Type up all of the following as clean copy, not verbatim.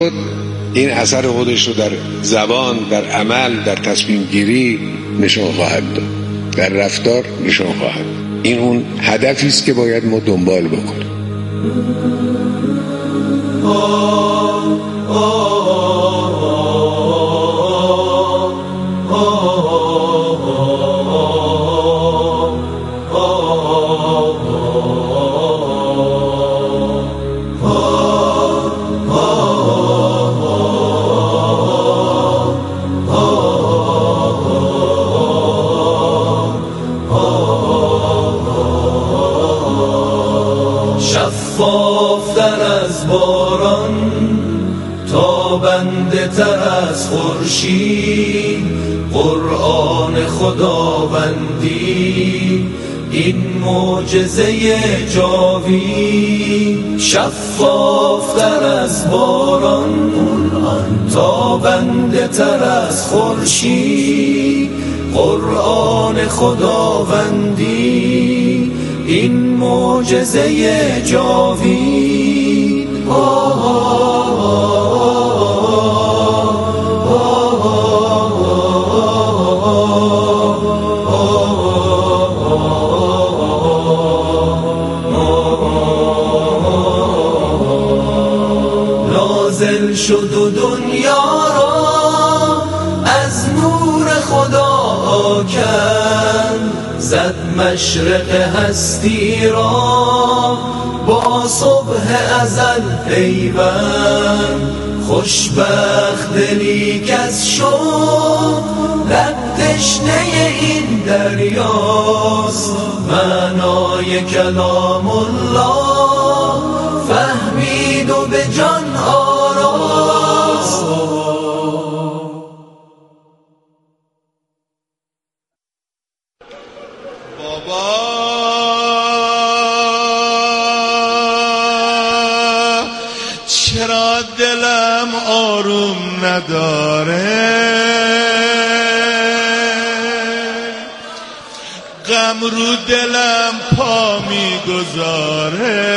این اثر خودش رو در زبان، در عمل، در تصمیم گیری نشان خواهد داد، در رفتار نشان خواهد. این اون هدفی است که باید ما دنبال بکنیم. شفافتر از باران، تابنده تر از خورشید، قرآن خداوندی این معجزه جاوید. شفافتر از باران، تابنده تر از خورشید، قرآن خداوندی این معجزه جاوید. نازل شد و دنیا را از نور خدا کرد، زد مشرق هستی را با صبح ازل پیوند. خوشبخت دلی کز شد لب تشنه این دریاست، معنای کلام الله فهمید و به جان آراست. بابا چرا دلم آروم نداره، غم رو دلم پا میگذاره.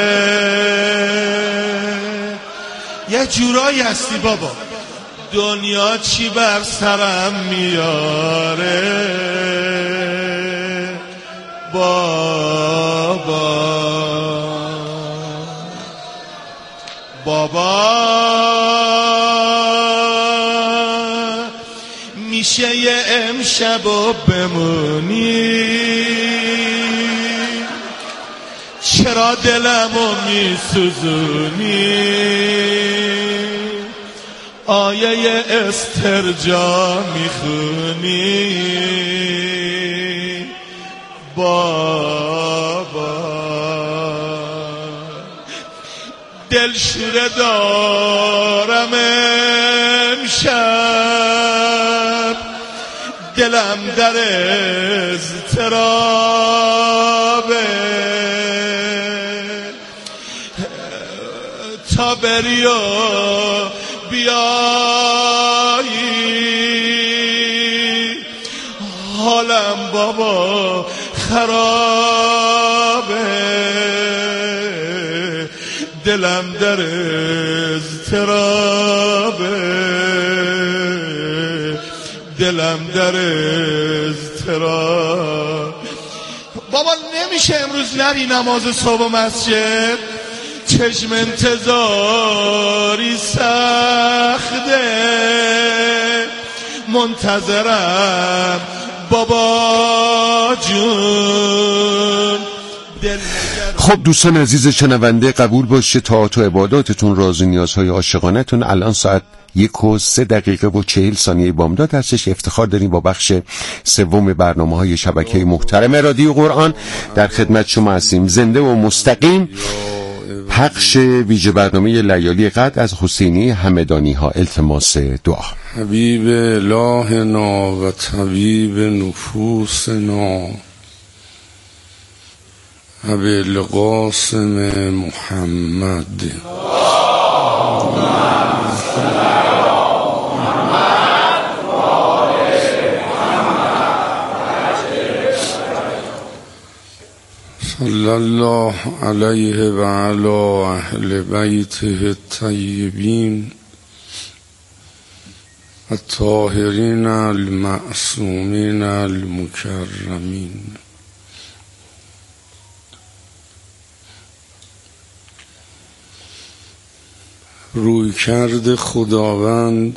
یه جورایی هستی بابا، دنیا چی بر سرم میاره. بابا میشه یه امشب و بمونی، چرا دلمو میسوزونی. آیه استرجا میخونی بابا. دلشوره دارم امشب، دلم در اضطرابه. تا بری و بیایی حالم بابا خرابه. دلم در اضطرابه، دلم در اضطراب. بابا نمیشه امروز نری نماز صبح و مسجد، چشم انتظاری سخته، منتظرم بابا جون. خب دوستان عزیز شنونده، قبول باشه طاعت و عباداتتون، راز و نیازهای عاشقانتون. الان ساعت 1:03:40 بامداد هستش. افتخار داریم با بخش سوم برنامه‌های شبکه محترم رادیو قرآن در خدمت شما هستیم. زنده و مستقیم پخش ویژه برنامه لیالی قدر از حسینی همدانی ها. التماس دعا. حبیب الهنا و طبیب نفوسنا ابوالقاسم محمد صلی الله علیه و علی اهل بیته الطیبین الطاهرین المعصومین المکرمین. رویکرد خداوند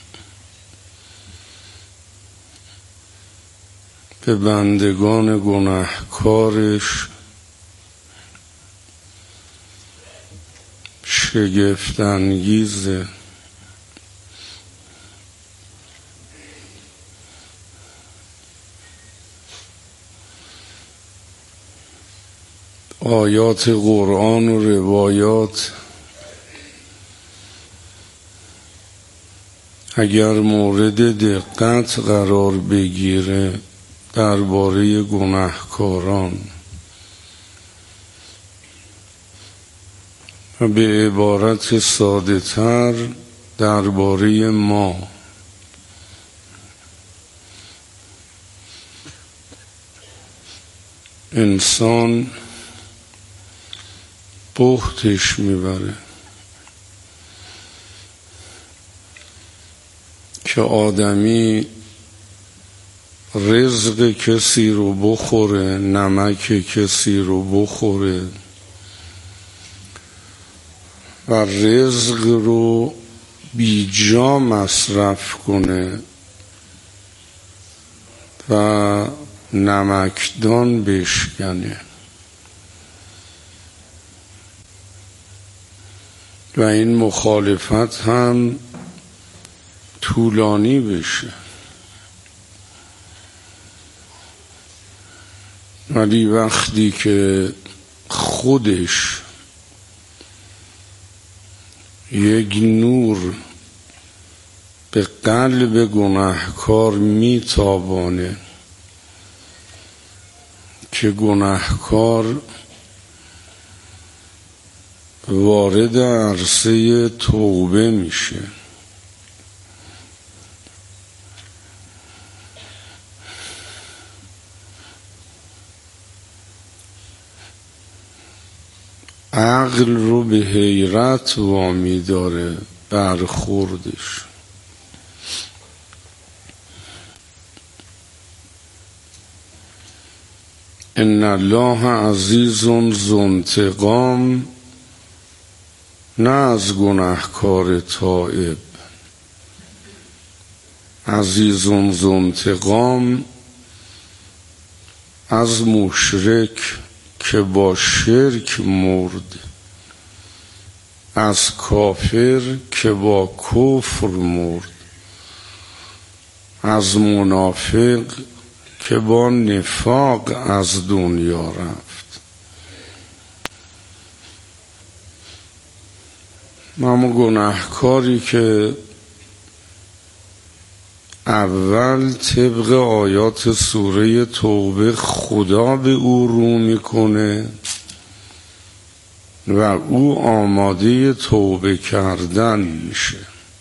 به بندگان گناهکارش شگفت انگیزه. آیات قرآن و روایات اگر مورد دقت قرار بگیره درباره گناهکاران و به عبارت ساده تر درباره ما، انسان بهتش میبره که آدمی رزق کسی رو بخوره، نمک کسی رو بخوره و رزق رو بی جا مصرف کنه و نمکدان بشکنه و این مخالفت هم طولانی بشه. ولی وقتی که خودش یک نور به قلب گناهکار میتابانه که گناهکار وارد عرصه توبه میشه، عقل رو به حیرت وامی داره برخوردش. ان الله عزیز ذو انتقام، نه از گناهکار تائب، عزیز ذو انتقام از مشرک که با شرک مرد، از کافر که با کفر مرد، از منافق که با نفاق از دنیا رفت. اما گناهکاری که اول طبق آیات سوره توبه خدا به او رو میکنه و او آماده توبه کردن میشه،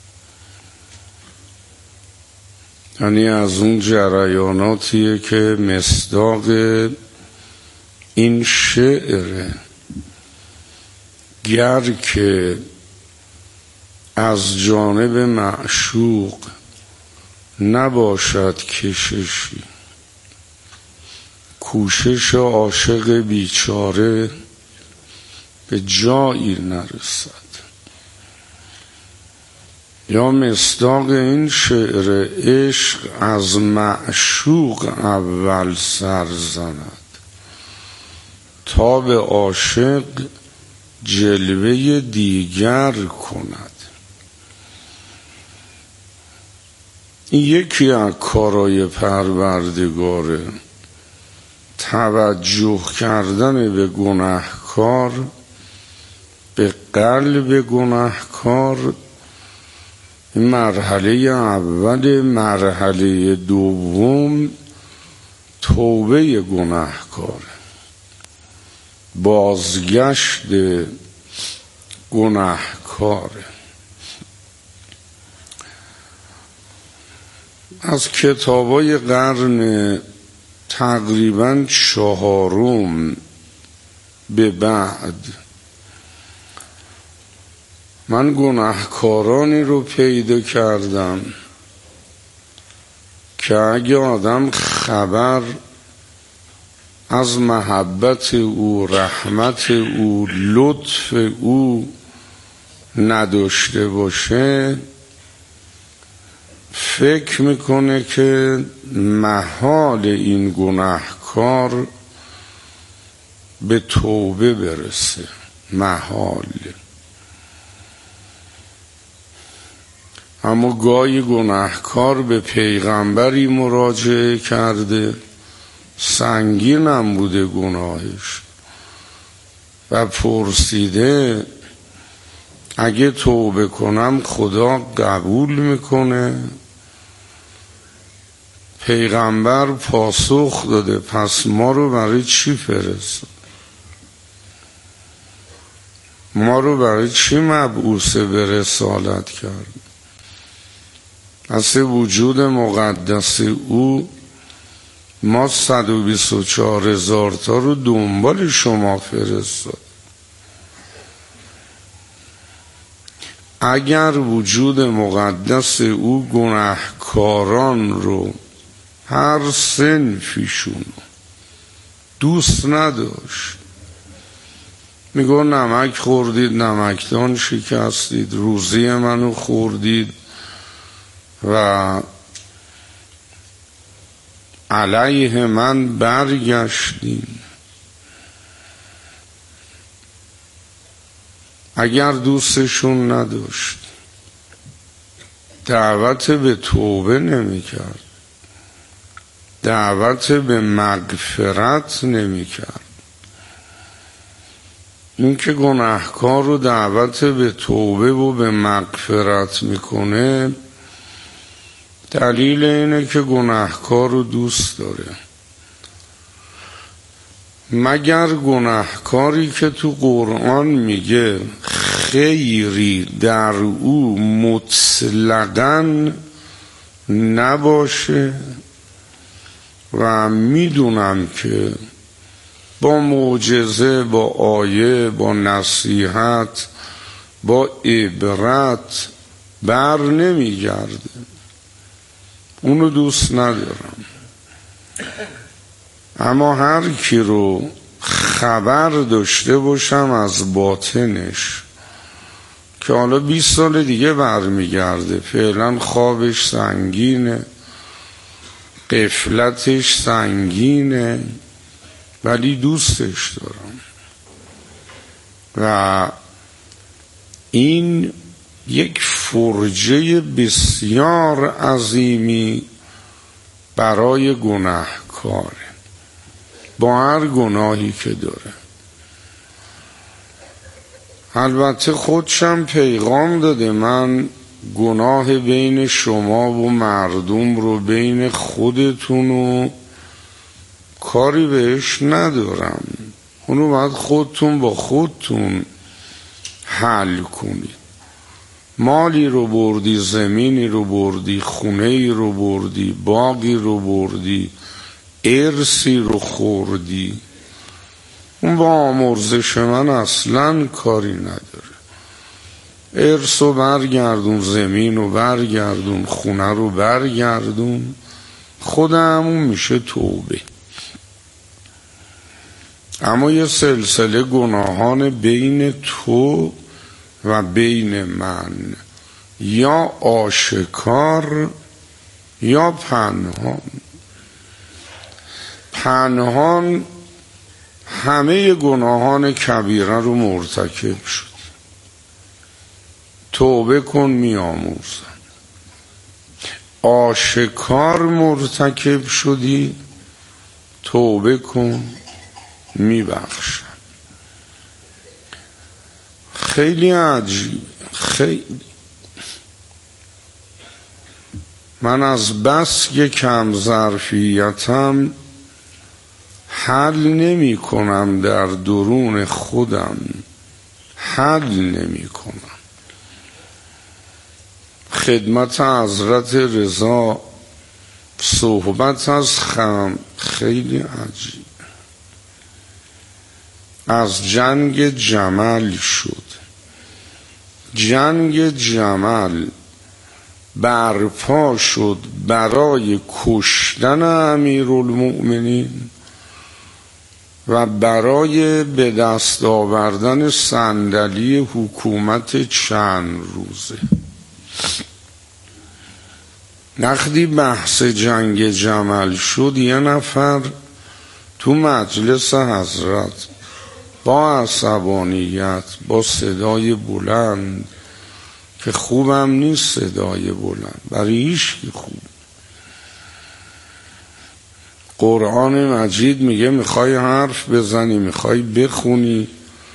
یعنی از اون جریاناتیه که مصداق این شعره، گر که از جانب معشوق نباشد کششی، کوشش عاشق بیچاره به جایی نرسد. یا مصداق این شعر، عشق از معشوق اول سر زند تا به عاشق جلوه دیگر کند. این یکی از کارای پروردگاره، توجه کردن به گناهکار، به قلب گناهکار. مرحله اول. مرحله دوم توبه گناهکار، بازگشت گناهکار. از کتابای قرن تقریبا 4 به بعد من گناهکارانی رو پیدا کردم که اگه آدم خبر از محبت او، رحمت او، لطف او نداشته باشه، فکر میکنه که محال این گناهکار به توبه برسه. محال. اما گاهی گناهکار به پیغمبری مراجعه کرده، سنگینم بوده گناهش، و پرسیده اگه توبه کنم خدا قبول میکنه؟ پیغمبر پاسخ داده پس ما رو برای چی فرستاد؟ ما رو برای چی مبعوث به رسالت کرد؟ از وجود مقدس او ما 124,000 تا رو دنبال شما فرستاد. اگر وجود مقدس او گناهکاران رو هر صنفیشون دوست نداشت، میگو نمک خوردید، نمکدان شکستید، روزی منو خوردید و علیه من برگشتیم، اگر دوستشون نداشت دعوت به توبه نمی کرد، دعوت به مغفرت نمی کرد. این که گناهکار رو دعوت به توبه و به مغفرت میکنه، دلیل اینه که گناهکار رو دوست داره. مگر گناهکاری که تو قرآن میگه خیری در او مطلقاً نباشه و میدونم که با معجزه، با آیه، با نصیحت، با عبرت بر نمیگرده، اونو دوست ندارم. اما هر کی رو خبر داشته باشم از باطنش که حالا 20 سال دیگه برمیگرده، فعلا خوابش سنگینه، غفلتش سنگینه، ولی دوستش دارم، و این یک فرجه بسیار عظیمی برای گناهکاره، با هر گناهی که داره. البته خودشم پیغام داده من گناه بین شما و مردم رو، بین خودتون و کاری بهش ندارم، اونو باید خودتون با خودتون حل کنید. مالی رو بردی، زمینی رو بردی، خونه‌ای رو بردی، باغی رو بردی، ارثی رو خوردی، اون با آمرزش من اصلا کاری نداره. ارث رو برگردون، زمین رو برگردون، خونه رو برگردون، خودمون میشه توبه. اما یه سلسله گناهان بین تو و بین من، یا آشکار یا پنهان. پنهان همه گناهان کبیره رو مرتکب شد، توبه کن میامرزم. آشکار مرتکب شدی، توبه کن میبخشم. خیلی عجیب. خیلی من از بس که کم ظرفیتم حل نمی کنم، در درون خودم حل نمی کنم. خدمت حضرت رضا صحبت از خم خیلی عجیب. از جنگ جمل شد. جنگ جمل برپا شد برای کشتن امیرالمؤمنین و برای به دست آوردن صندلی حکومت چند روزه. وقتی بحث جنگ جمل شد، یه نفر تو مجلس حضرت با عصبانیت، با صدای بلند که خوبم نیست صدای بلند، برای هیچکی خوب، قرآن مجید میگه میخوای حرف بزنی، میخوای بخونی،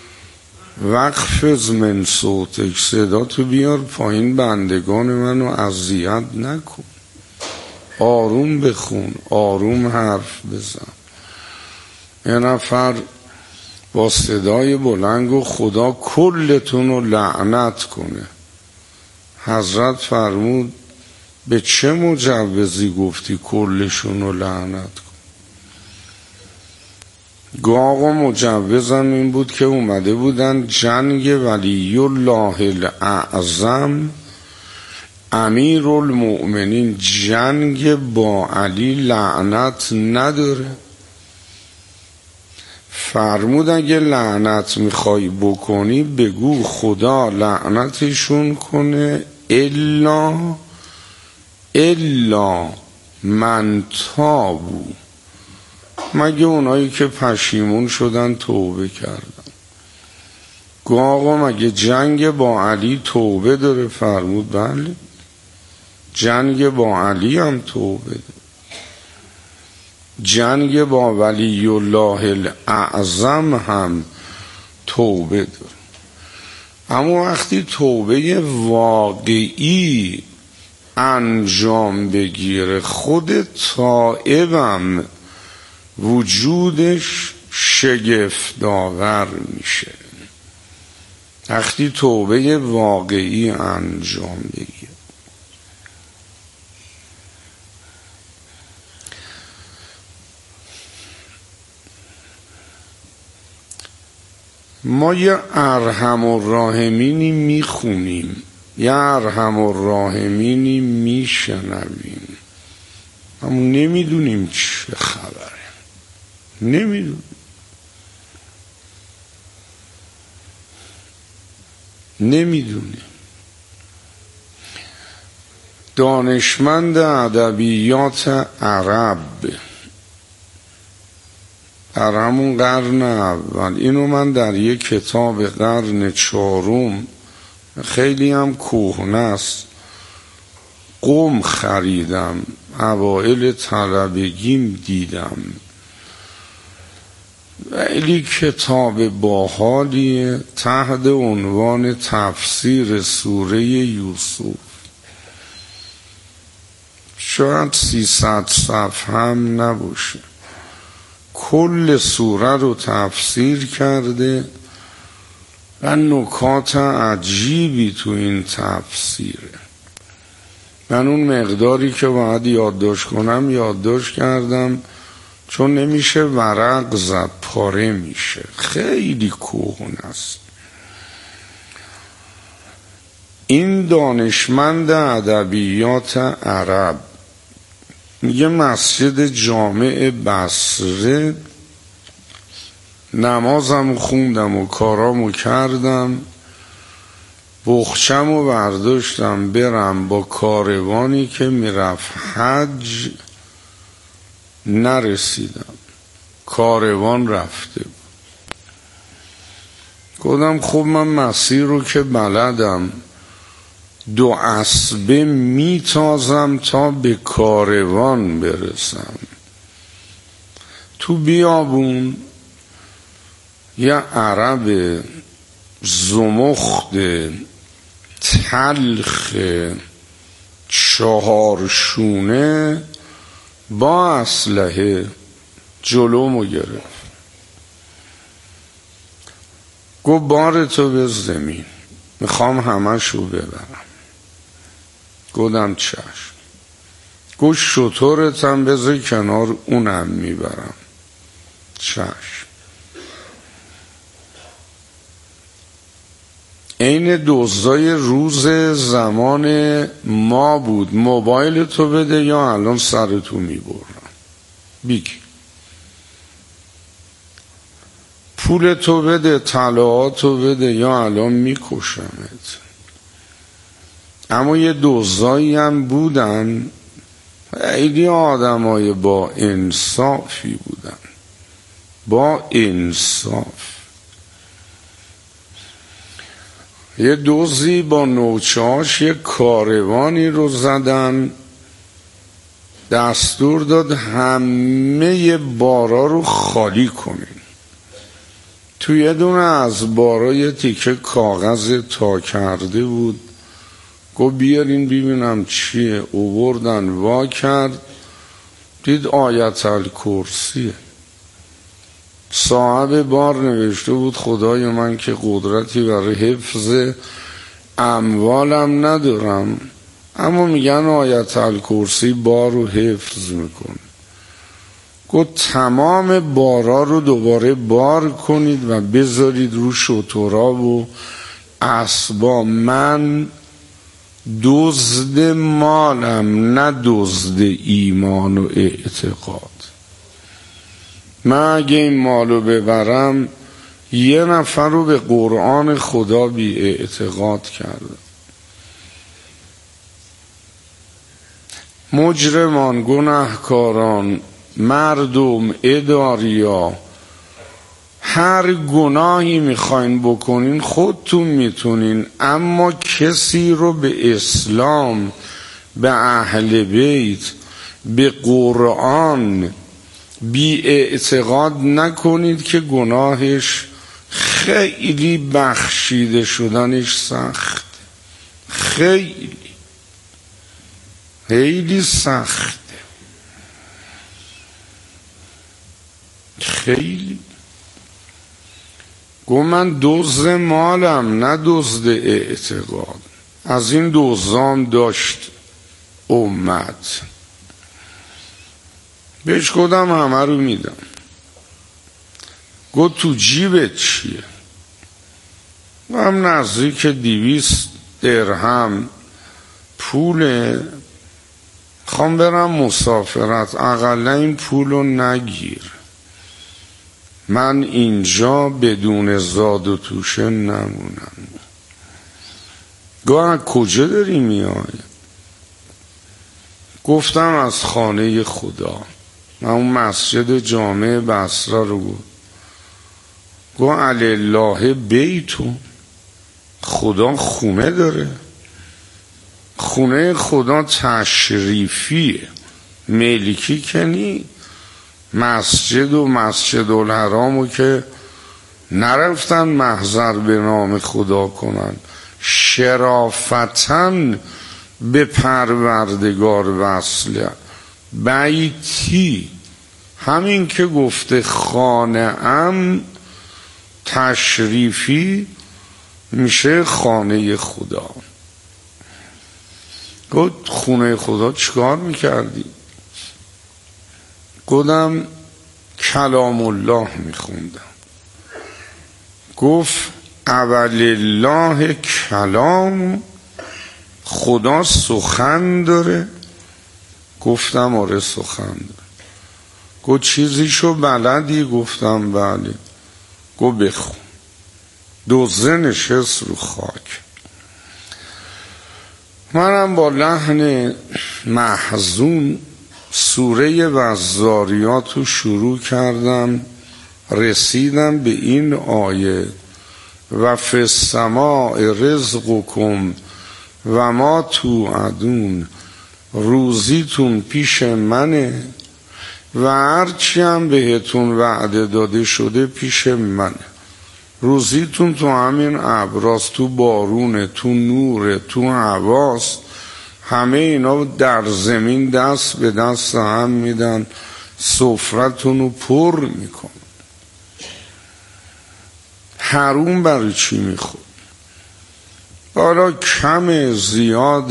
وقفز من صوتک، صدا تو بیار پایین، بندگان منو اذیت نکن، آروم بخون، آروم حرف بزن. یه نفر با صدای بلند و خدا کلتون رو لعنت کنه. حضرت فرمود به چه مجوزی گفتی کلشون رو لعنت کن؟ گو آقا مجوزم این بود که اومده بودن جنگ ولی الله الاعظم امیرالمؤمنین، جنگ با علی لعنت نداره. فرمود اگه لعنت میخوای بکنی بگو خدا لعنتشون کنه الا من تابو، مگه اونایی که پشیمون شدن توبه کردن. گو آقا مگه جنگ با علی توبه داره؟ فرمود بله، جنگ با علی هم توبه داره، جنگ با ولی الله الاعظم هم توبه داره. اما وقتی توبه واقعی انجام بگیره، خود تائبم وجودش شگفت‌آور میشه. وقتی توبه واقعی انجام بگیره، ما یه ارحم الراحمینی میخونیم، یه ارحم الراحمینی میشنویم، اما نمیدونیم چه خبره، نمیدونیم. دانشمند ادبیات عرب در همون قرن اول، اینو من در یک کتاب قرن 4 خیلی هم کهنه است، قم خریدم، اوائل طلبگیم دیدم، خیلی کتاب باحالیه، تحت عنوان تفسیر سوره یوسف، شاید 300 صفحه هم نباشه، کل سوره رو تفسیر کرده و نکات عجیبی تو این تفسیره. من اون مقداری که باید یادداشت کنم یادداشت کردم، چون نمیشه ورق زد، پاره میشه، خیلی کهنه است. این دانشمند ادبیات عرب میگه مسجد جامع بصره نمازم خوندم و کارامو کردم، بخچم و برداشتم برم با کاروانی که میرفت حج، نرسیدم، کاروان رفته بود. گفتم خب من مسیر رو که بلدم 2 اسبه میتازم تا به کاروان برسم. تو بیابون یه عرب زمخت تلخ 4 شونه با اسلحه جلومو گرفت، گفت بارتو به زمین، میخوام همشو ببرم. گفتم چشم. گفت شطورتم بذار کنار، اونم میبرم. چشم. عین دزدای روز زمان ما بود. موبایل تو بده یا الان سرتو میبرم. بیگ پول تو بده، طلاهاتو بده یا الان میکشمت. اما یه دزدایی هم بودن، خیلی آدمای با انصافی بودن، با انصاف. یه دزدی با نوچه‌هاش یه کاروانی رو زدن، دستور داد همه بارا رو خالی کنین. توی یه دونه از بارا یه تیکه کاغذ تا کرده بود، گفت بیارین ببینم چیه. اووردن وا کرد، دید آیت الکرسیه. صاحب بار نوشته بود خدای من که قدرتی برای حفظ اموالم ندارم، اما میگن آیت الکرسی بار رو حفظ میکنه. گفت تمام بارا رو دوباره بار کنید و بذارید رو شترا و اسبا. من دزد مالم، نه دزد ایمان و اعتقاد. من اگه این مالو ببرم یه نفر رو به قرآن خدا بی اعتقاد کردم. مجرمان، گناهکاران، مردم، اداریا، هر گناهی میخواین بکنین خودتون میتونین، اما کسی رو به اسلام، به اهل بیت، به قرآن بی اعتقاد نکنید که گناهش خیلی بخشیده شدنش سخت، خیلی خیلی سخته، خیلی. گو من دزد مالم، نه دزد اعتقاد. از این دزدام داشت امت. بهش گفتم همه رو میدم. گفت تو جیبت چیه؟ هم نزدیک 200 درهم پوله، خوام برم مسافرت، اقلا این پولو نگیر، من اینجا بدون زاد و توشه نمونم. گفت کجا داری میای؟ گفتم از خانه خدا. من اون مسجد جامع بصره رو گفت. گفت الله بیتو، خدا خونه داره. خونه خدا تشریفیه، ملکی کنی. مسجد و مسجد الحرامو که نرفتن محضر به نام خدا کنن، شرافتن به پروردگار وصله. بیتی، همین که گفته خانه ام تشریفی میشه خانه خدا. گفت خونه خدا چیکار میکردی؟ گفتم کلام الله میخوندم. گفت اول الله کلام، خدا سخن داره؟ گفتم آره سخن داره. گفت چیزیشو بلدی؟ گفتم بله. گفت بخون. دوزه نشست رو خاک. منم با لحن محزون سوره والذاریات رو شروع کردم. رسیدم به این آیه و فی السماء رزقکم و ما توعدون، روزیتون پیش منه و هرچی هم بهتون وعده داده شده پیش منه. روزیتون تو همین ابراست، تو بارونه، تو نوره، تو هواست. همه اینا در زمین دست به دست هم میدن، سفرتون رو پر میکن. حروم برای چی میخود؟ حالا کم زیاد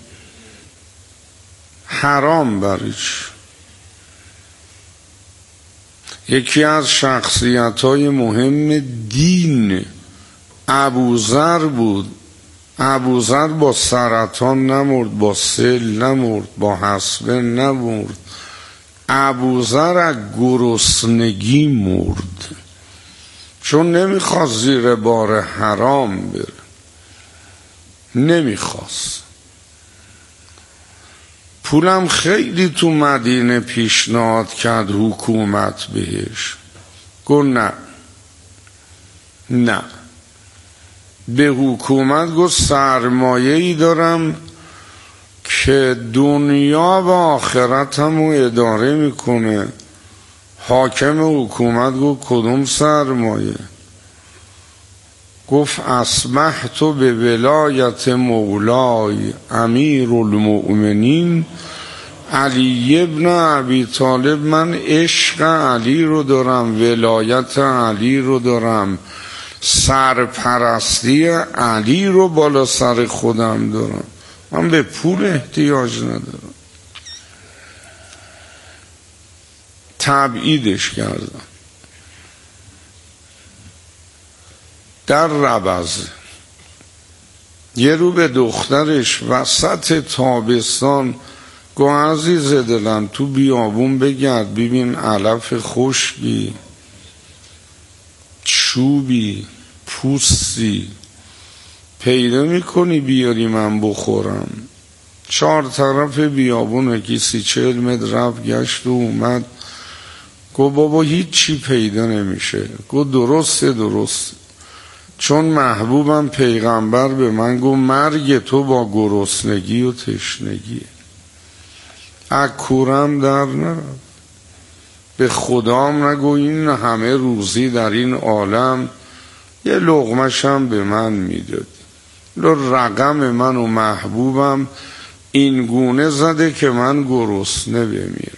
حرام برای چی؟ یکی از شخصیت‌های مهم دین ابوذر بود. ابوذر با سرطان نمرد، با سل نمرد، با حصبه نمرد. ابوذر از گرسنگی مرد، چون نمیخواست زیر بار حرام بره، نمیخواست. پولم خیلی تو مدینه پیشنهاد کرد حکومت بهش، گفت نه. به حکومت گفت سرمایه‌ای دارم که دنیا و آخرتمو اداره میکنه. حاکم حکومت گفت کدوم سرمایه؟ گفت اصبحت به ولایت مولای امیر المؤمنین علی ابن ابی طالب. من عشق علی رو دارم، ولایت علی رو دارم، سرپرستی علی رو بالا سر خودم دارم، من به پول احتیاج ندارم. تبعیدش کردم. در ربض یه رو به دخترش وسط تابستان گو عزیز دلم تو بیابون بگرد ببین علف خشکی، چوبی، پوستی پیدا میکنی بیاری من بخورم. 4 طرف بیابون که 30-40 متر رفت گشت و اومد. گو بابا هیچی پیدا نمیشه. گو درسته چون محبوبم پیغمبر به من گو مرگ تو با گرسنگی و تشنگیه. از کورم در نرفت. به خدام نگو این همه روزی در این عالم یه لقمشم به من میداد. رقم من و محبوبم این گونه زده که من گرسنه بمیرم.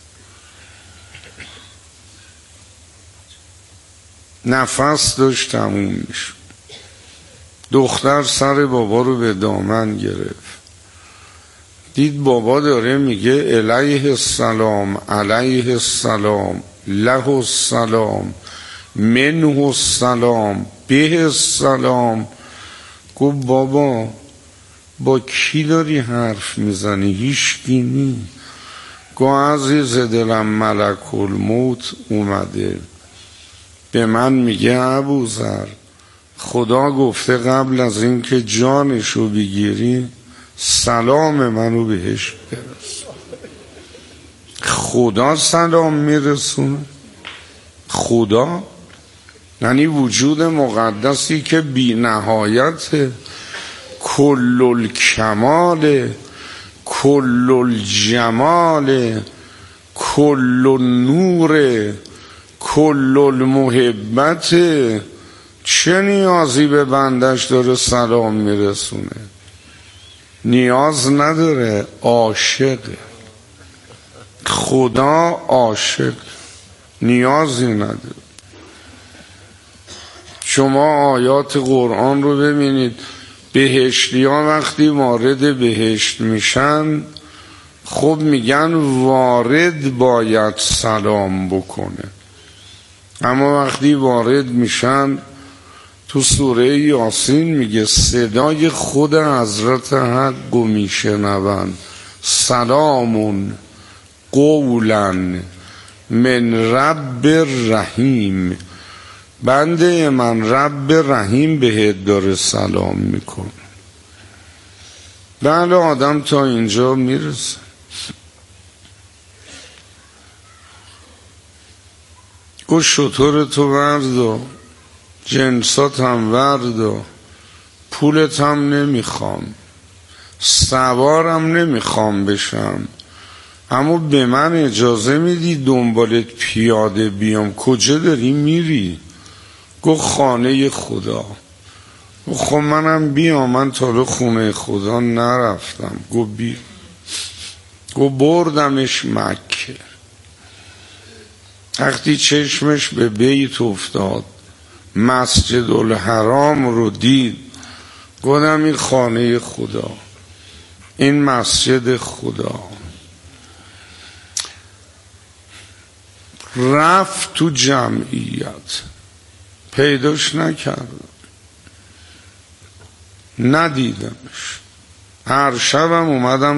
نفس داشت تموم میشه. دختر سر بابا رو به دامن گرفت، دید بابا داره میگه علیه السلام، علیه السلام، له السلام، منه السلام، به السلام. گفت بابا با کی داری حرف میزنی؟ هیچکی نی. گفت عزیز دلم ملک الموت اومده به من میگه ابوذر خدا گفته قبل از این که جانشو بگیری سلام منو بهش برس. خدا سلام میرسونه؟ خدا یعنی وجود مقدسی که بی نهایت، کل الکمال، کل الجمال، کل النور، کل المحبت. چه نیازی به بندش داره سلام میرسونه؟ نیاز نداره، عاشقه. خدا عاشق، نیازی نداره. شما آیات قرآن رو ببینید. بهشتی ها وقتی وارد بهشت میشن خب میگن وارد باید سلام بکنه، اما وقتی وارد میشن تو سوره یاسین میگه صدای خود حضرت حق رو میشنون. سلامون قولا من رب رحیم. بنده من رب رحیم بهت داره سلام میکنه. بله آدم تا اینجا میرسه. گو شطور تو وردا، جنسات هم وردا، پولت هم نمیخوام، سوارم نمیخوام بشم، اما به من اجازه میدی دنبالت پیاده بیام؟ کجا داری میری؟ گو خانه خدا. خب منم بیام، من تا خونه خدا نرفتم. گو بیا. گو بردمش مکه. وقتی چشمش به بیت افتاد، مسجد الحرام رو دید، گفتم این خانه خدا، این مسجد خدا. رفت تو جمعیت، پیداش نکرد. ندیدمش. هر شبم اومدم